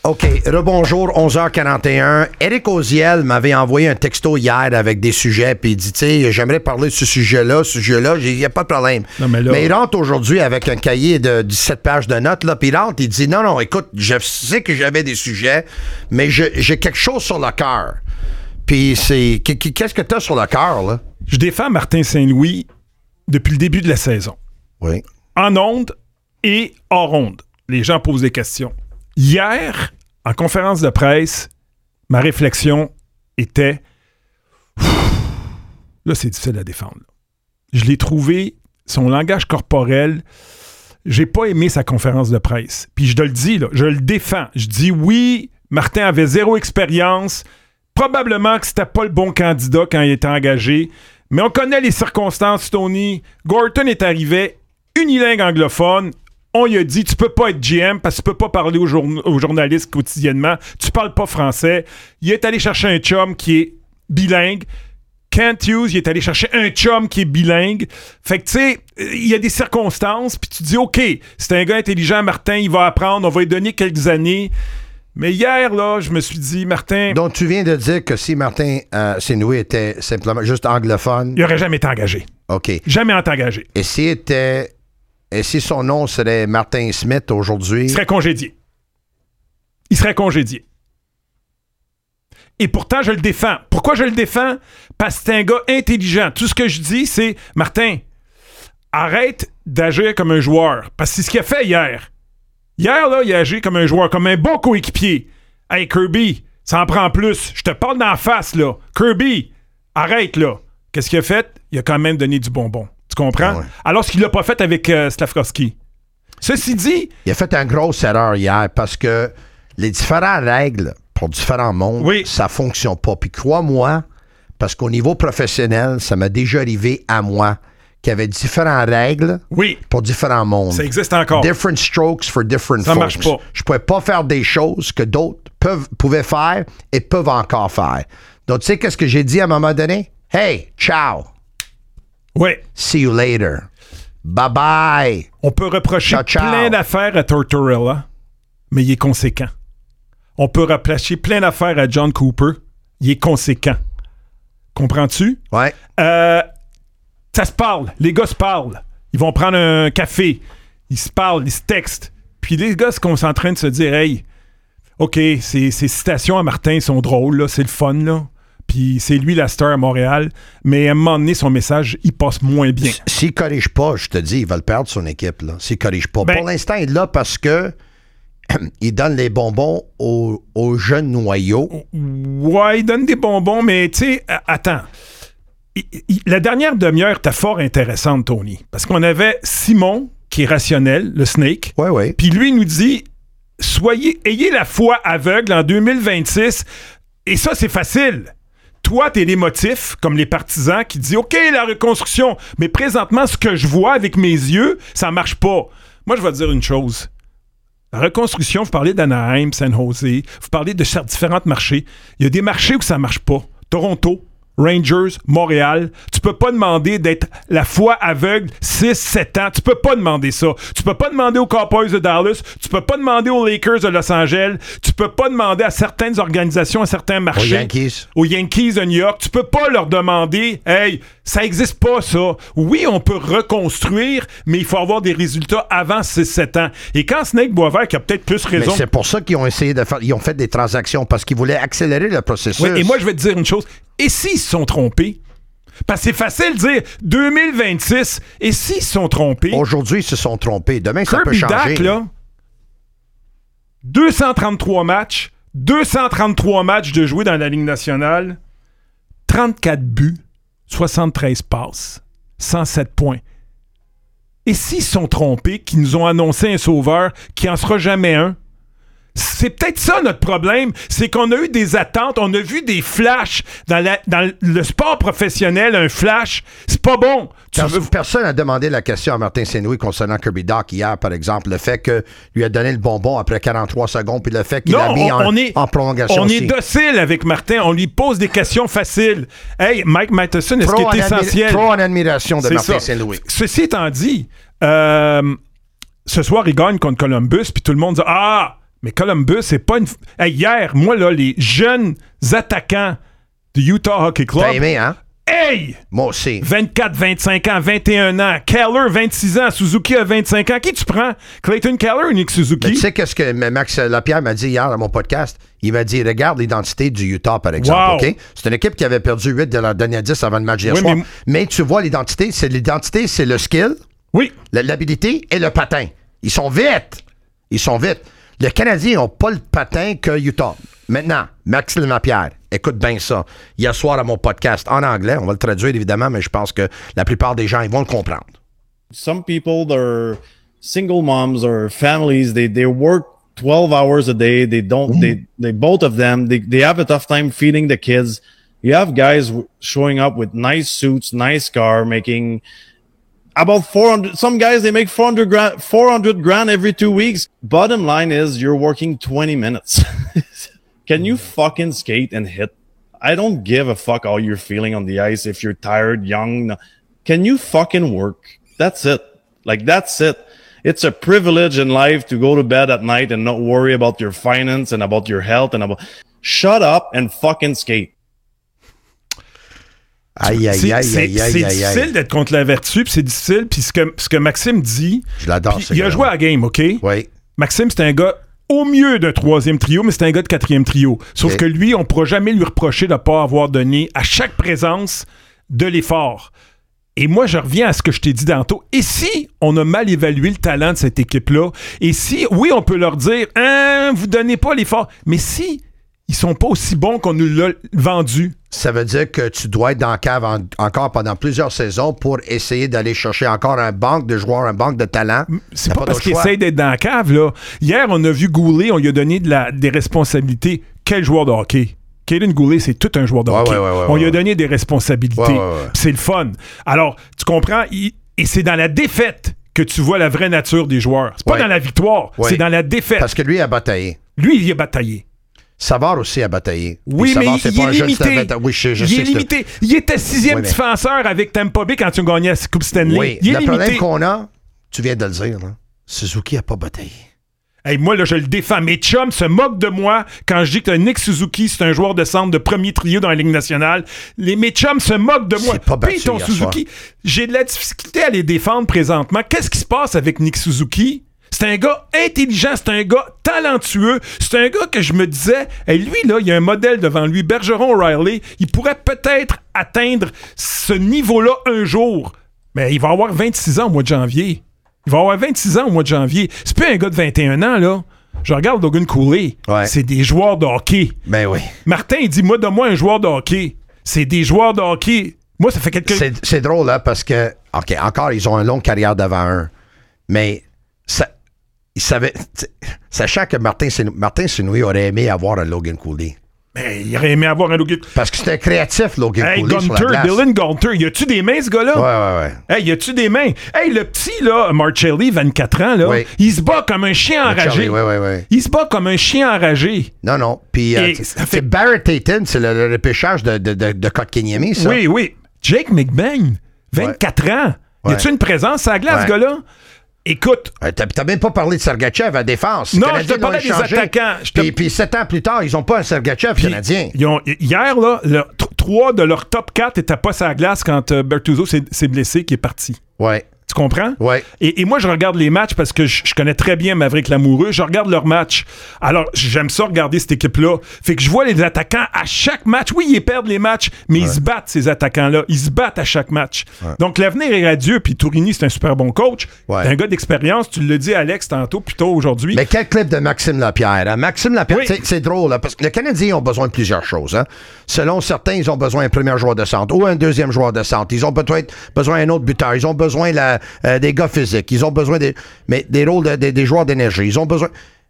OK, rebonjour, 11h41. Éric Oziel m'avait envoyé un texto hier avec des sujets, puis il dit, tu sais, j'aimerais parler de ce sujet-là, il n'y a pas de problème. Non, mais il rentre aujourd'hui avec un cahier de 17 pages de notes, là, puis il rentre, il dit, non, écoute, je sais que j'avais des sujets, mais j'ai quelque chose sur le cœur. Puis qu'est-ce que tu as sur le cœur, là? Je défends Martin Saint-Louis depuis le début de la saison. Oui. En ondes et hors ondes. Les gens posent des questions. Hier, en conférence de presse, ma réflexion était... Là, c'est difficile à défendre. Je l'ai trouvé, son langage corporel, j'ai pas aimé sa conférence de presse. Puis je te le dis, là, je le défends. Je dis oui, Martin avait zéro expérience. Probablement que c'était pas le bon candidat quand il était engagé. Mais on connaît les circonstances, Tony. Gorton est arrivé unilingue anglophone. On lui a dit, tu peux pas être GM parce que tu peux pas parler aux journalistes quotidiennement. Tu parles pas français. Il est allé chercher un chum qui est bilingue. Kent Hughes, il est allé chercher un chum qui est bilingue. Fait que, tu sais, il y a des circonstances, puis tu dis, OK, c'est un gars intelligent, Martin, il va apprendre, on va lui donner quelques années. Mais hier, là, je me suis dit, Martin... Donc, tu viens de dire que si Martin Saint-Louis était simplement juste anglophone... Il aurait jamais été engagé. OK. Jamais été engagé. Et si son nom serait Martin Smith aujourd'hui... Il serait congédié. Et pourtant, je le défends. Pourquoi je le défends? Parce que c'est un gars intelligent. Tout ce que je dis, c'est, Martin, arrête d'agir comme un joueur. Parce que c'est ce qu'il a fait hier. Hier, là, il a agi comme un joueur, comme un bon coéquipier. Hey, Kirby, ça en prend plus. Je te parle d'en face, là. Kirby, arrête, là. Qu'est-ce qu'il a fait? Il a quand même donné du bonbon. Tu comprends? Ah ouais. Alors, ce qu'il l'a pas fait avec Slafkovský. Ceci dit... Il a fait une grosse erreur hier parce que les différentes règles pour différents mondes, oui, ça fonctionne pas. Puis crois-moi, parce qu'au niveau professionnel, ça m'a déjà arrivé à moi qu'il y avait différentes règles pour différents mondes. Ça existe encore. Different strokes for different ça folks. Marche pas. Je pouvais pas faire des choses que d'autres pouvaient faire et peuvent encore faire. Donc, tu sais qu'est-ce que j'ai dit à un moment donné? Hey, ciao! Oui. See you later. Bye-bye. On peut reprocher plein d'affaires à Tortorella, mais il est conséquent. On peut reprocher plein d'affaires à John Cooper, il est conséquent. Comprends-tu? Ouais. Ça se parle. Les gars se parlent. Ils vont prendre un café. Ils se parlent, ils se textent. Puis les gars sont en train de se dire, hey, OK, ces citations à Martin sont drôles, là, c'est le fun, là. Puis c'est lui la star à Montréal, mais à un moment donné, son message, il passe moins bien. S'il corrige pas, je te dis, il va le perdre, son équipe, là. S'il corrige pas. Pour l'instant, il est là parce que il donne les bonbons aux jeunes noyaux. Ouais, il donne des bonbons, mais tu sais, attends. La dernière demi-heure était fort intéressante, Tony. Parce qu'on avait Simon, qui est rationnel, le Snake. Ouais. Puis lui, il nous dit, ayez la foi aveugle en 2026. Et ça, c'est facile. Toi, t'es l'émotif, comme les partisans, qui dit « OK, la reconstruction, mais présentement, ce que je vois avec mes yeux, ça marche pas. » Moi, je vais te dire une chose. La reconstruction, vous parlez d'Anaheim, San Jose, vous parlez de différents marchés. Il y a des marchés où ça marche pas. Toronto, Rangers, Montréal. Tu peux pas demander d'être la foi aveugle 6-7 ans. Tu peux pas demander ça. Tu peux pas demander aux Cowboys de Dallas. Tu peux pas demander aux Lakers de Los Angeles. Tu peux pas demander à certaines organisations, à certains marchés. Aux Yankees de New York. Tu peux pas leur demander, hey, ça existe pas ça. Oui, on peut reconstruire, mais il faut avoir des résultats avant 6-7 ans. Et quand Snake Boisvert, qui a peut-être plus raison... Mais c'est pour ça qu'ils ont essayé de faire... Ils ont fait des transactions parce qu'ils voulaient accélérer le processus. Oui, et moi, je vais te dire une chose. Et s'ils se sont trompés? Parce que c'est facile de dire 2026. Et s'ils se sont trompés? Aujourd'hui, ils se sont trompés. Demain, ça peut Kirby changer. Dach, là, 233 matchs de jouer dans la Ligue nationale, 34 buts, 73 passes, 107 points. Et s'ils se sont trompés, qu'ils nous ont annoncé un sauveur qui en sera jamais un? C'est peut-être ça notre problème, c'est qu'on a eu des attentes, on a vu des flashs dans le sport professionnel, un flash, c'est pas bon. Personne n'a demandé la question à Martin Saint-Louis concernant Kirby Dach hier, par exemple, le fait qu'il lui a donné le bonbon après 43 secondes, puis le fait qu'il l'a mis en prolongation. On est docile avec Martin, on lui pose des questions faciles. Hey, Mike Matheson, est-ce qu'il est essentiel? Trop en admiration de Martin Saint-Louis. Ceci étant dit, ce soir, il gagne contre Columbus, puis tout le monde dit « Ah! » Mais Columbus, c'est pas une... Hey, hier, moi, là, les jeunes attaquants du Utah Hockey Club... T'as aimé, hein? Hey! Moi aussi. 24, 25 ans, 21 ans. Keller, 26 ans. Suzuki a 25 ans. Qui tu prends? Clayton Keller ou Nick Suzuki? Mais tu sais qu'est-ce que Max Lapierre m'a dit hier dans mon podcast? Il m'a dit, regarde l'identité du Utah, par exemple. Wow. OK? C'est une équipe qui avait perdu 8 de leurs derniers 10 avant le match d'hier soir. Mais tu vois l'identité, c'est le skill, oui, l'habilité et le patin. Ils sont vite. Les Canadiens n'ont pas le patin que Utah. Maintenant, Maxime Lapierre, écoute bien ça. Hier soir à mon podcast en anglais, on va le traduire évidemment, mais je pense que la plupart des gens, ils vont le comprendre. Some people, they're single moms or families, they work 12 hours a day. They don't, they both of them, they have a tough time feeding the kids. You have guys showing up with nice suits, nice car, making about 400, some guys, they make 400 grand every 2 weeks. Bottom line is you're working 20 minutes. Can you fucking skate and hit? I don't give a fuck how you're feeling on the ice. If you're tired, young, no. Can you fucking work? That's it. Like, that's it. It's a privilege in life to go to bed at night and not worry about your finance and about your health and about, shut up and fucking skate. Aïe, aïe, aïe, c'est aïe, aïe, difficile d'être contre la vertu, puis c'est difficile. Puis ce que Maxime dit, je l'adore. Il a joué à la game, OK? Oui. Maxime, c'est un gars au mieux d'un troisième trio, mais c'est un gars de quatrième trio. Sauf que lui, on ne pourra jamais lui reprocher de ne pas avoir donné à chaque présence de l'effort. Et moi, je reviens à ce que je t'ai dit tantôt. Et si on a mal évalué le talent de cette équipe-là, et si, oui, on peut leur dire, vous donnez pas l'effort, mais si ils sont pas aussi bons qu'on nous l'a vendu. Ça veut dire que tu dois être dans la cave encore pendant plusieurs saisons pour essayer d'aller chercher encore un banc de joueurs, un banc de talent. C'est pas parce qu'il essaie d'être dans la cave, là. Hier, on a vu Goulet, on lui a donné des responsabilités. Quel joueur de hockey? Kaden Goulet, c'est tout un joueur de hockey. On lui a donné des responsabilités. C'est le fun. Alors, tu comprends? Et c'est dans la défaite que tu vois la vraie nature des joueurs. C'est pas dans la victoire, c'est dans la défaite. Parce que lui a bataillé. Lui, il a bataillé. Savard aussi a bataillé. Oui, mais il est limité. Oui, je il sais est limité. Il était sixième défenseur avec Tampa Bay quand tu gagnais la Coupe Stanley. Oui, il est le problème qu'on a, tu viens de le dire, là, Suzuki n'a pas bataillé. Hey, moi, là, je le défends. Mes chums se moquent de moi quand je dis que Nick Suzuki, c'est un joueur de centre de premier trio dans la Ligue nationale. Mes chums se moquent de moi. Puis ton Suzuki, j'ai de la difficulté à les défendre présentement. Qu'est-ce qui se passe avec Nick Suzuki? C'est un gars intelligent, c'est un gars talentueux, c'est un gars que je me disais, hey, lui, là, il y a un modèle devant lui, Bergeron O'Reilly, il pourrait peut-être atteindre ce niveau-là un jour. Mais il va avoir 26 ans au mois de janvier. Il va avoir 26 ans au mois de janvier. C'est plus un gars de 21 ans, là. Je regarde Logan Cooley. Ouais. C'est des joueurs de hockey. Ben oui. Martin, il dit, moi, donne-moi un joueur de hockey. C'est des joueurs de hockey. Moi, ça fait quelques... C'est drôle, là, parce que, OK, encore, ils ont une longue carrière devant eux. Mais ça... Il savait, sachant que Martin Saint-Louis aurait aimé avoir un Logan Cooley. Mais il aurait aimé avoir un Logan. Parce que c'était créatif, Logan Cooley. Gunter, sur la glace. Dylan Gunter, y a-tu des mains, ce gars-là? Ouais. Hey, y a-tu des mains? Hey, le petit, là, Marcelli, 24 ans, là, il se bat comme un chien enragé. Ouais. Il se bat comme un chien enragé. Non. Puis, c'est Barrett Hayton, c'est le repêchage de Kotkaniemi, ça. Oui. Jake McBain, 24 ans. Y a-tu une présence à la glace, ce gars-là? Écoute. T'as même pas parlé de Sergachev à défense. Non, je te parlais des attaquants. Puis 7 ans plus tard, ils ont pas un Sergachev canadien. Hier, là, 3 de leurs top 4 étaient pas sur la glace quand Bertuzzo s'est blessé, qui est parti. Ouais. Tu comprends? Ouais. Et moi, je regarde les matchs parce que je connais très bien Maverick Lamoureux. Je regarde leurs matchs. Alors, j'aime ça regarder cette équipe-là. Fait que je vois les attaquants à chaque match. Oui, ils perdent les matchs, mais ils se battent, ces attaquants-là. Ils se battent à chaque match. Ouais. Donc, l'avenir est radieux. Puis Tourigny, c'est un super bon coach. Ouais. Un gars d'expérience. Tu l'as dit, Alex, tantôt, plutôt aujourd'hui. Mais quel clip de Maxime Lapierre? Hein? Maxime Lapierre, c'est drôle, là, parce que les Canadiens ont besoin de plusieurs choses. Hein? Selon certains, ils ont besoin d'un premier joueur de centre ou un deuxième joueur de centre. Ils ont besoin d'un autre buteur. Ils ont besoin des gars physiques. Ils ont besoin des rôles des joueurs d'énergie. Ils ont besoin...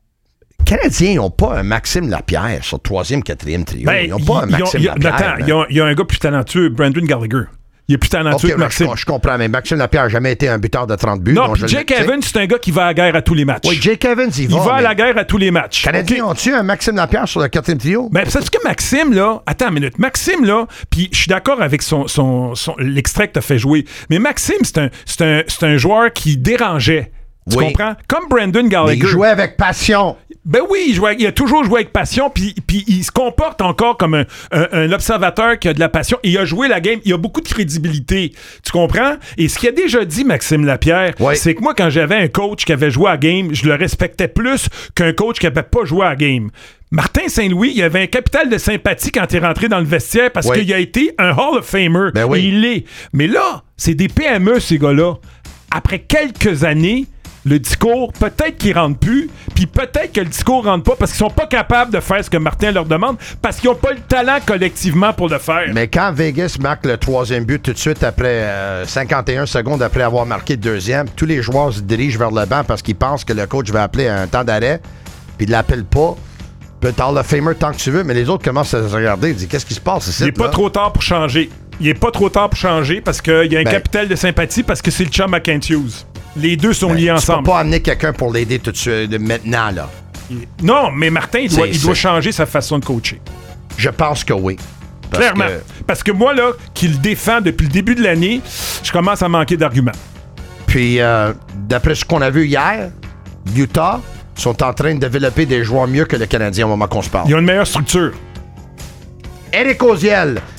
Les Canadiens n'ont pas un Maxime Lapierre sur le 3e, 4e trio. Ils n'ont pas un Maxime Lapierre. Attends, il y a un gars plus talentueux, Brandon Gallagher. Il est plus talentueux que Maxime. Je comprends, mais Maxime Lapierre n'a jamais été un buteur de 30 buts. Non, puis Jake Evans, c'est un gars qui va à la guerre à tous les matchs. Oui, Jake Evans, il va à la guerre à tous les matchs. Les Canadiens ont-tu un Maxime Lapierre sur le 4e trio? Ben, c'est parce que Maxime, là... Attends une minute. Maxime, là... Puis je suis d'accord avec l'extrait que t'as fait jouer. Mais Maxime, c'est un joueur qui dérangeait. Tu comprends? Comme Brandon Gallagher. Il jouait avec passion. Ben oui, il a toujours joué avec passion, puis il se comporte encore comme un observateur qui a de la passion. Il a joué la game, il a beaucoup de crédibilité. Tu comprends? Et ce qu'il a déjà dit, Maxime Lapierre, c'est que moi, quand j'avais un coach qui avait joué à la game, je le respectais plus qu'un coach qui n'avait pas joué à la game. Martin Saint-Louis, il avait un capital de sympathie quand il est rentré dans le vestiaire parce qu'il a été un Hall of Famer. Ben oui. Et il l'est. Mais là, c'est des PME, ces gars-là. Après quelques années, le discours, peut-être qu'il rentre plus, puis peut-être que le discours rentre pas parce qu'ils sont pas capables de faire ce que Martin leur demande, parce qu'ils ont pas le talent collectivement pour le faire. Mais quand Vegas marque le 3e but tout de suite après 51 secondes après avoir marqué le 2e, tous les joueurs se dirigent vers le banc parce qu'ils pensent que le coach va appeler un temps d'arrêt, puis il l'appelle pas. Peut-être le famer tant que tu veux, mais les autres commencent à se regarder et disent qu'est-ce qui se passe ici? Il est pas trop tard pour changer. Il est pas trop tard pour changer parce qu'il y a un capital de sympathie parce que c'est le chum à Kent Hughes. Les deux sont liés ensemble. Tu peux pas amener quelqu'un pour l'aider tout de suite, maintenant, là. Non, mais Martin, il doit changer sa façon de coacher. Je pense que oui. Clairement. Parce que moi, là, qui le défend depuis le début de l'année, je commence à manquer d'arguments. Puis, d'après ce qu'on a vu hier, Utah sont en train de développer des joueurs mieux que le Canadien au moment qu'on se parle. Ils ont une meilleure structure. Éric Oziel,